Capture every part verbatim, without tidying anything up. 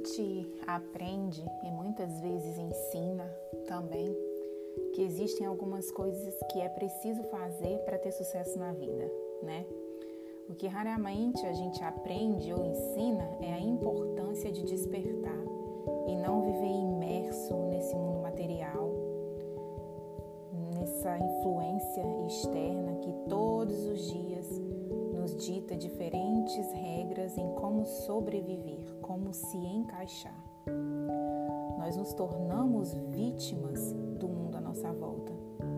gente aprende e muitas vezes ensina também que existem algumas coisas que é preciso fazer para ter sucesso na vida, né? O que raramente a gente aprende ou ensina é a importância de despertar e não viver imerso nesse mundo material, nessa influência externa que todos os dias nos dita diferentes regras em como sobreviver, como se encaixar. Nós nos tornamos vítimas do mundo à nossa volta.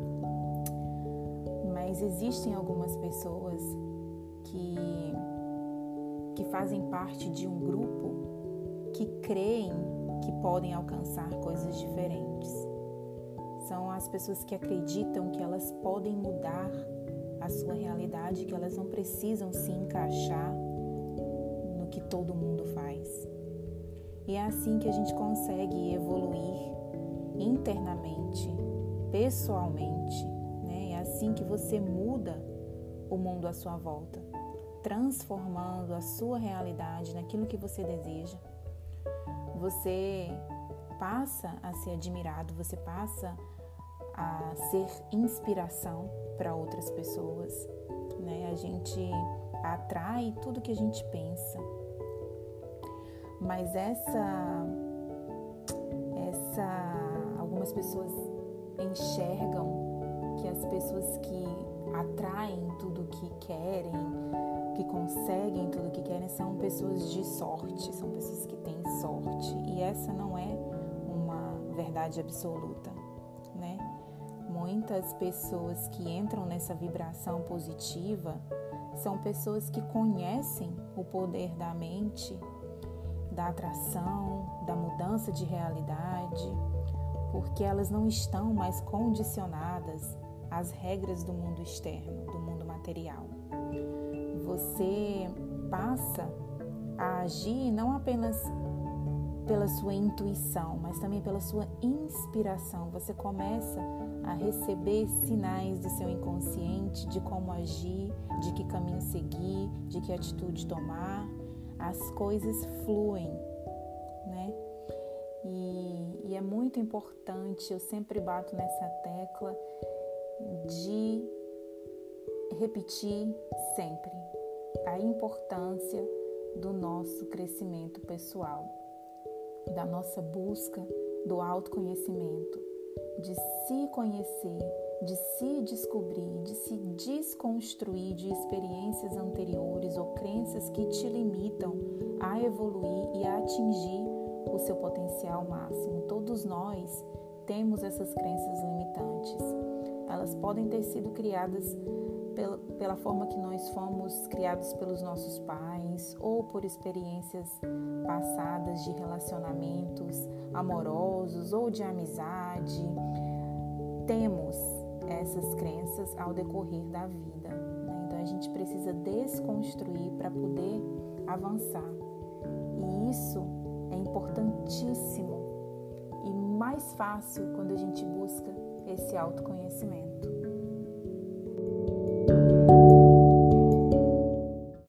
Mas existem algumas pessoas que, que fazem parte de um grupo que creem que podem alcançar coisas diferentes. São as pessoas que acreditam que elas podem mudar a sua realidade, que elas não precisam se encaixar no que todo mundo faz. E é assim que a gente consegue evoluir internamente, pessoalmente, né? É assim que você muda o mundo à sua volta, transformando a sua realidade naquilo que você deseja. Você passa a ser admirado, você passa a ser inspiração para outras pessoas, né? A gente atrai tudo que a gente pensa. Mas essa, essa, algumas pessoas enxergam que as pessoas que atraem tudo que querem, que conseguem tudo que querem, são pessoas de sorte, são pessoas que têm sorte. E essa não é uma verdade absoluta, né? Muitas pessoas que entram nessa vibração positiva são pessoas que conhecem o poder da mente, da atração, da mudança de realidade, porque elas não estão mais condicionadas às regras do mundo externo, do mundo material. Você passa a agir não apenas pela sua intuição, mas também pela sua inspiração. Você começa a receber sinais do seu inconsciente de como agir, de que caminho seguir, de que atitude tomar. As coisas fluem, né? E, e é muito importante, eu sempre bato nessa tecla de repetir sempre a importância do nosso crescimento pessoal, da nossa busca do autoconhecimento, de se conhecer, de se descobrir, de se desconstruir de experiências anteriores ou crenças que te limitam a evoluir e a atingir o seu potencial máximo. Todos nós temos essas crenças limitantes. Elas podem ter sido criadas pela, pela forma que nós fomos criados pelos nossos pais ou por experiências passadas de relacionamentos amorosos ou de amizade. Temos essas crenças ao decorrer da vida, né? Então a gente precisa desconstruir para poder avançar. E isso é importantíssimo e mais fácil quando a gente busca esse autoconhecimento.